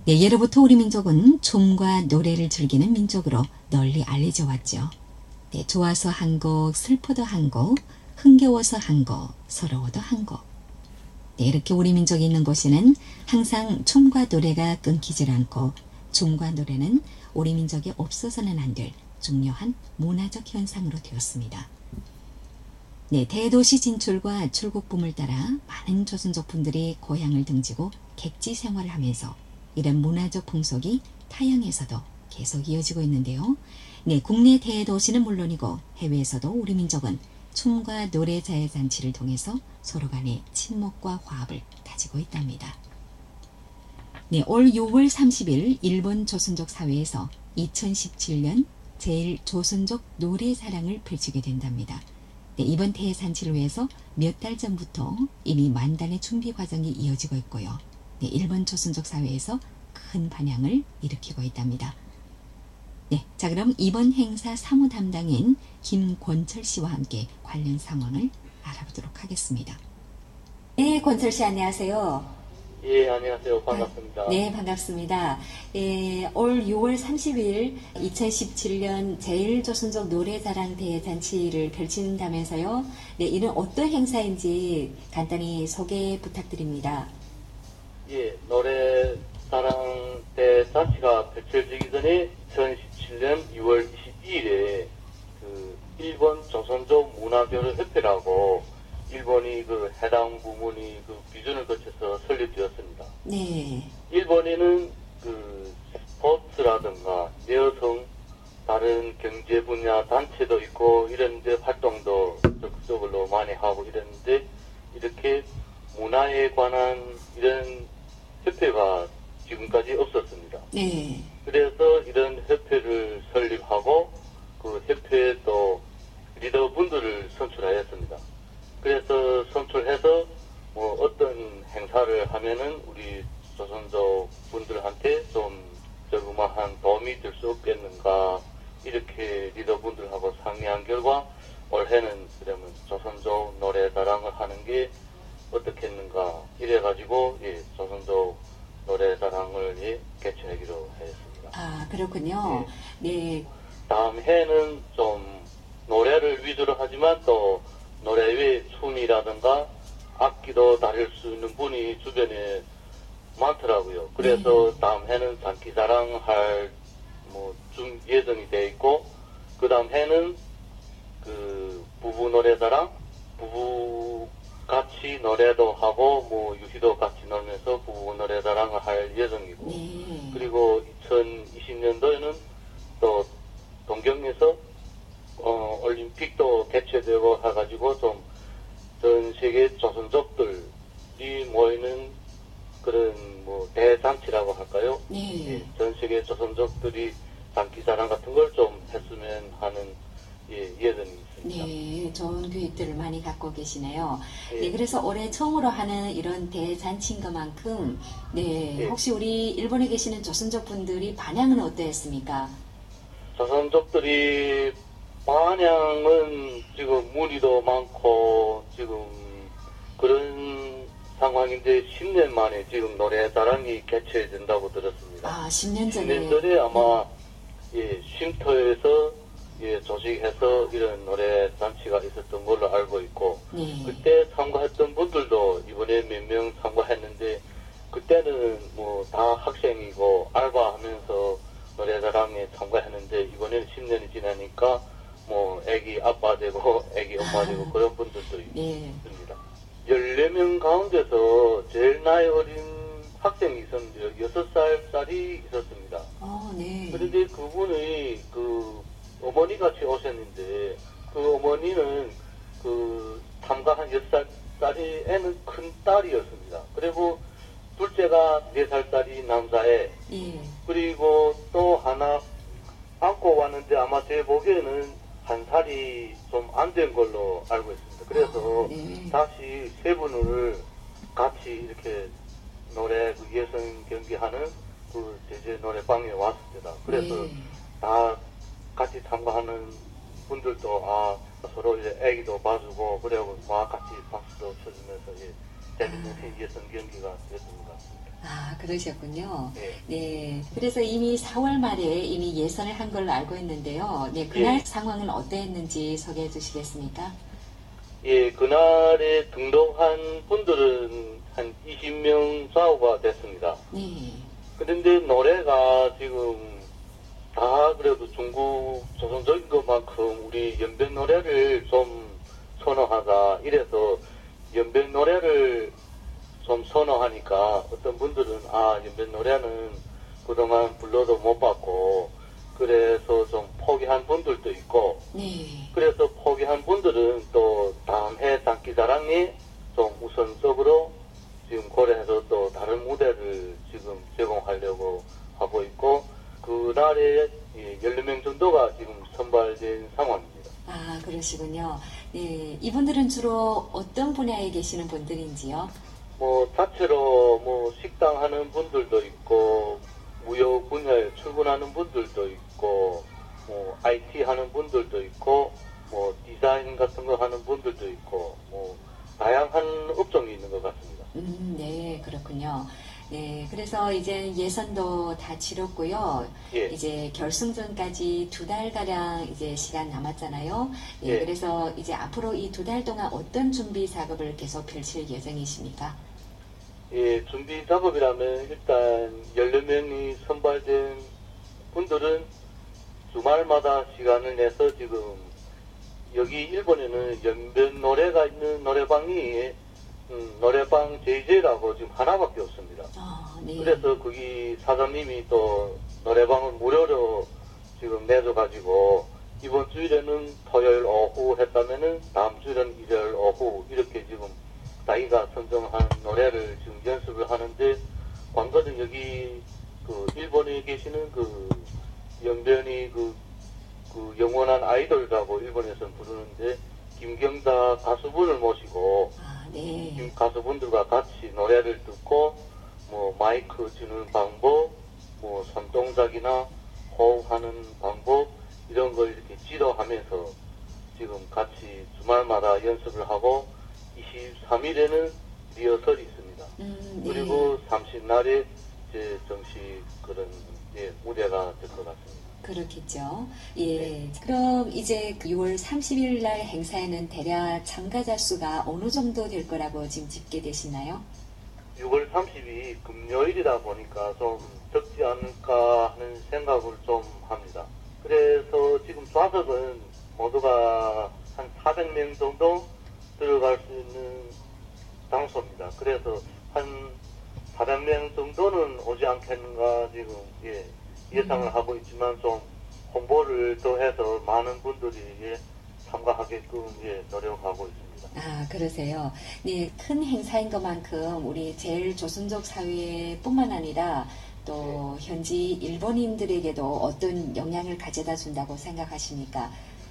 네, 예로부터 우리 민족은 춤과 노래를 즐기는 민족으로 널리 알려져 왔죠. 네, 좋아서 한 곡, 슬퍼도 한 곡, 흥겨워서 한 곡, 서러워도 한 곡. 네, 이렇게 우리 민족이 있는 곳에는 항상 춤과 노래가 끊기질 않고 춤과 노래는 우리 민족에 없어서는 안 될 중요한 문화적 현상으로 되었습니다. 네, 대도시 진출과 출국붐을 따라 많은 조선족 분들이 고향을 등지고 객지 생활을 하면서 이런 문화적 풍속이 타향에서도 계속 이어지고 있는데요. 네, 국내 대도시는 물론이고 해외에서도 우리 민족은 춤과 노래 자유잔치를 통해서 서로 간의 친목과 화합을 다지고 있답니다. 네, 올 6월 30일 일본 조선족 사회에서 2017년 제1조선족 노래자랑을 펼치게 된답니다. 네, 이번 대잔치를 위해서 몇 달 전부터 이미 만단의 준비 과정이 이어지고 있고요. 네, 일본 조선족 사회에서 큰 반향을 일으키고 있답니다. 네, 자 그럼 이번 행사 사무 담당인 김권철 씨와 함께 관련 상황을 알아보도록 하겠습니다. 네, 권철 씨 안녕하세요. 예, 안녕하세요. 반갑습니다. 네, 반갑습니다. 예, 올 6월 30일 2017년 제1조선족 노래자랑 대잔치를 펼친다면서요. 네, 이는 어떤 행사인지 간단히 소개 부탁드립니다. 예, 노래자랑 대잔치가 펼쳐지기 전에 2017년 6월 22일에 그 일본 조선족 문화교류협회라고 일본이 그 해당 부문이 그 비준을 거쳐서 설립되었습니다. 네. 일본에는 그 스포츠라든가 여성 다른 경제 분야 단체도 있고 이런데 활동도 적극적으로 많이 하고 이랬는데 이렇게 문화에 관한 이런 협회가 지금까지 없었습니다. 네. 그래서 이런 협회를 설립하고 그 협회에 또 리더분들을 선출하였습니다. 그래서 선출해서 뭐 어떤 행사를 하면은 우리 조선족 분들한테 좀 저그마한 도움이 될 수 없겠는가 이렇게 리더분들하고 상의한 결과 올해는 그러면 조선족 노래자랑을 하는 게 어떻겠는가 이래가지고 예, 조선족 노래자랑을 예, 개최하기로 하였습니다. 아, 그렇군요. 네. 다음 해는 좀 노래를 위주로 하지만 또 노래 외에 춤이라든가 악기도 다룰 수 있는 분이 주변에 많더라고요. 그래서 다음 해는 장기자랑 할 좀 예정이 돼 있고 그 다음 해는 그 부부 노래자랑 부부 같이 노래도 하고 뭐 유희도 같이 놀면서 부부 노래자랑을 할 예정이고 네. 그리고 2020년도에는 또 동경에서 올림픽도 개최되고 해가지고 좀 전 세계 조선족들이 모이는 그런 뭐 대잔치라고 할까요? 네. 예, 전 세계 조선족들이 장기자랑 같은 걸 좀 했으면 하는 예, 예정이 있습니다. 네, 좋은 계획들을 많이 갖고 계시네요. 예. 네, 그래서 올해 처음으로 하는 이런 대잔치인 것만큼, 네, 예. 혹시 우리 일본에 계시는 조선족 분들이 반향은 어떠했습니까? 조선족들이 반향은 지금 문의도 많고 지금 그런 상황인데 10년 만에 지금 노래자랑이 개최된다고 들었습니다. 아, 10년 전에. 10년 전에 아마 예, 쉼터에서 예, 조직해서 이런 노래 잔치가 있었던 걸로 알고 있고 네. 그때 참가했던 분들도 이번에 몇 명 참가했는데 그때는 뭐 다 학생이고 알바하면서 노래자랑에 참가했는데 이번에는 10년이 지나니까 뭐 애기 아빠 되고 애기 엄마 되고 그런 분들도 네. 있습니다. 14명 가운데서 제일 나이 어린 학생이 있었는데요. 6살짜리 있었습니다. 네. 그런데 그분이 그 어머니 같이 오셨는데 그 어머니는 그 참가한 6살짜리 애는 큰 딸이었습니다. 그리고 둘째가 4살짜리 남자애 예. 그리고 또 하나 안고 왔는데 아마 제 보기에는 1살이 좀 안 된 걸로 알고 있습니다. 그래서 네. 다시 세 분을 같이 이렇게 노래 그 예선 경기하는 그 제재 노래방에 왔습니다. 그래서 네. 다 같이 참가하는 분들도 서로 이제 애기도 봐주고 그래고 막 같이 박수도 쳐주면서 예, 재밌는 예선 경기가 됐던 것 같습니다. 아, 그러셨군요. 네. 네. 그래서 이미 4월 말에 이미 예선을 한 걸로 알고 있는데요. 네, 그날 예. 상황은 어떠했는지 소개해 주시겠습니까? 예, 그날에 등록한 분들은 한 20명 좌우가 됐습니다. 네. 그런데 노래가 지금 다 그래도 중국 조선적인 것만큼 우리 연변 노래를 좀 선호하다 이래서 연변 노래를 좀 선호하니까 어떤 분들은 연변 노래는 그동안 불러도 못 봤고 그래서 좀 포기한 분들도 있고 네. 그래서 포기한 분들은 또 다음 해 장기자랑이 좀 우선적으로 지금 고려해서 또 다른 무대를 지금 제공하려고 하고 있고 그날에 14명 정도가 지금 선발된 상황입니다. 아, 그러시군요. 네. 이분들은 주로 어떤 분야에 계시는 분들인지요? 뭐 자체로 뭐 식당 하는 분들도 있고 무역 분야에 출근하는 분들도 있고 뭐 IT 하는 분들도 있고 뭐 디자인 같은 거 하는 분들도 있고 뭐 다양한 업종이 있는 것 같습니다. 네, 그렇군요. 네, 그래서 이제 예선도 다 치렀고요. 예. 이제 결승전까지 2달가량 이제 시간 남았잖아요. 네, 예. 그래서 이제 앞으로 이 2달 동안 어떤 준비 작업을 계속 펼칠 예정이십니까? 예, 준비 작업이라면 일단 14명이 선발된 분들은 주말마다 시간을 내서 지금 여기 일본에는 연변 노래가 있는 노래방이 노래방 JJ라고 지금 하나밖에 없습니다. 네. 그래서 거기 사장님이 또 노래방을 무료로 지금 내줘가지고 이번 주일에는 토요일 오후 했다면은 다음 주일은 일요일 오후 이렇게 지금 자기가 선정한 노래를 지금 연습을 하는데 광고는 여기 그 일본에 계시는 그 연변이 그 영원한 아이돌이라고 일본에서는 부르는데 김경자 가수분을 모시고 네. 가수분들과 같이 노래를 듣고 뭐 마이크 주는 방법, 뭐 손동작이나 호흡하는 방법 이런 걸 이렇게 지도하면서 지금 같이 주말마다 연습을 하고 23일에는 리허설이 있습니다. 네. 그리고 30날에 이제 정식 그런 무대가 될 것 같습니다. 그렇겠죠. 예. 그럼 이제 6월 30일 날 행사에는 대략 참가자 수가 어느 정도 될 거라고 지금 집계되시나요? 6월 30이 금요일이다 보니까 좀 적지 않을까 하는 생각을 좀 합니다. 그래서 지금 좌석은 모두가 한 400명 정도 들어갈 수 있는 장소입니다. 그래서 한 400명 정도는 오지 않겠는가 지금 예상을 하고 있지만 좀 홍보를 더 해서 많은 분들이 참가하게끔 노력하고 있습니다. 아, 그러세요. 네, 큰 행사인 것만큼 우리 제일 조선족 사회뿐만 아니라 또 현지 일본인들에게도 어떤 영향을 가져다 준다고 생각하십니까?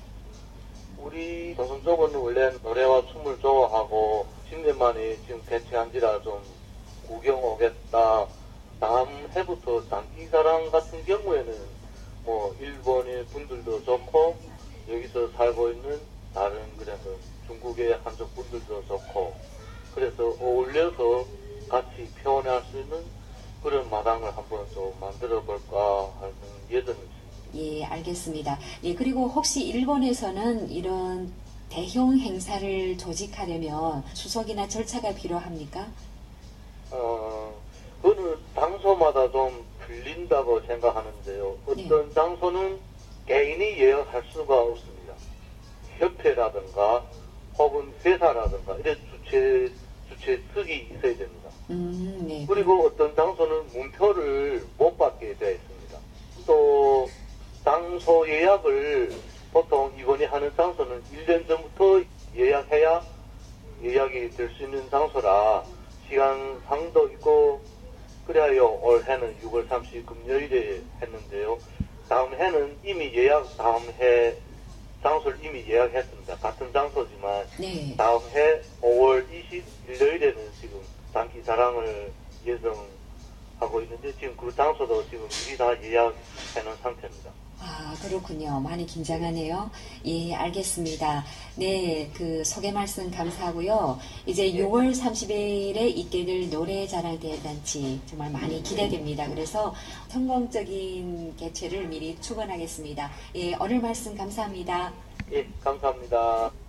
우리 조선족은 원래 노래와 춤을 좋아하고 10년 만에 지금 개최한지라 좀 구경 오겠다. 다음 해부터 장기자랑 같은 경우에는 뭐 일본의 분들도 좋고 여기서 살고 있는 다른 그래서 중국의 한족 분들도 좋고 그래서 어울려서 같이 표현할 수 있는 그런 마당을 한번 좀 만들어 볼까 하는 예정이 있습니다. 예, 알겠습니다. 예, 그리고 혹시 일본에서는 이런 대형 행사를 조직하려면 수속이나 절차가 필요합니까? 그거는 장소마다 좀 틀린다고 생각하는데요. 어떤 장소는 개인이 예약할 수가 없습니다. 협회라든가 혹은 회사라든가 이런 주최측이 있어야 됩니다. 네. 그리고 어떤 장소는 문표를 못 받게 되어 있습니다. 또 장소 예약을 보통 이번에 하는 장소는 1년 전부터 예약해야 예약이 될 수 있는 장소라 시간상도 있고 그래요. 올해는 6월 30일 금요일에 했는데요. 다음 해는 이미 다음 해 장소를 이미 예약했습니다. 같은 장소지만 다음 해 5월 20일 일요일에는 지금 장기 자랑을 예정하고 있는데 지금 그 장소도 지금 미리 다 예약해놓은 상태입니다. 아, 그렇군요. 많이 긴장하네요. 예, 알겠습니다. 네, 그 소개 말씀 감사하고요. 이제 6월 30일에 있게 될 노래자랑 대잔치 정말 많이 기대됩니다. 그래서 성공적인 개최를 미리 축원하겠습니다. 예, 오늘 말씀 감사합니다. 예, 감사합니다.